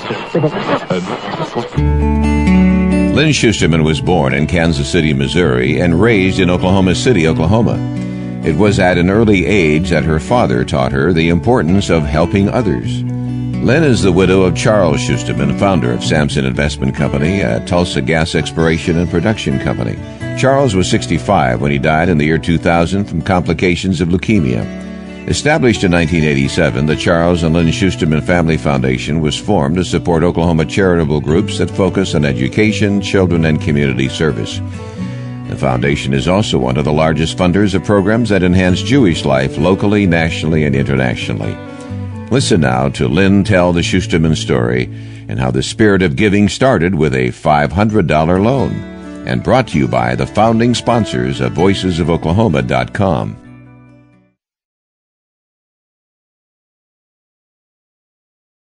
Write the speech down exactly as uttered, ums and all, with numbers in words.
Lynn Schusterman was born in Kansas City, Missouri, and raised in Oklahoma City, Oklahoma. It was at an early age that her father taught her the importance of helping others. Lynn is the widow of Charles Schusterman, founder of Samson Investment Company, a Tulsa gas exploration and production company. Charles was sixty-five when he died in the year two thousand from complications of leukemia. Established in nineteen eighty-seven, the Charles and Lynn Schusterman Family Foundation was formed to support Oklahoma charitable groups that focus on education, children, and community service. The foundation is also one of the largest funders of programs that enhance Jewish life locally, nationally, and internationally. Listen now to Lynn tell the Schusterman story and how the spirit of giving started with a five hundred dollars loan. And brought to you by the founding sponsors of voices of oklahoma dot com.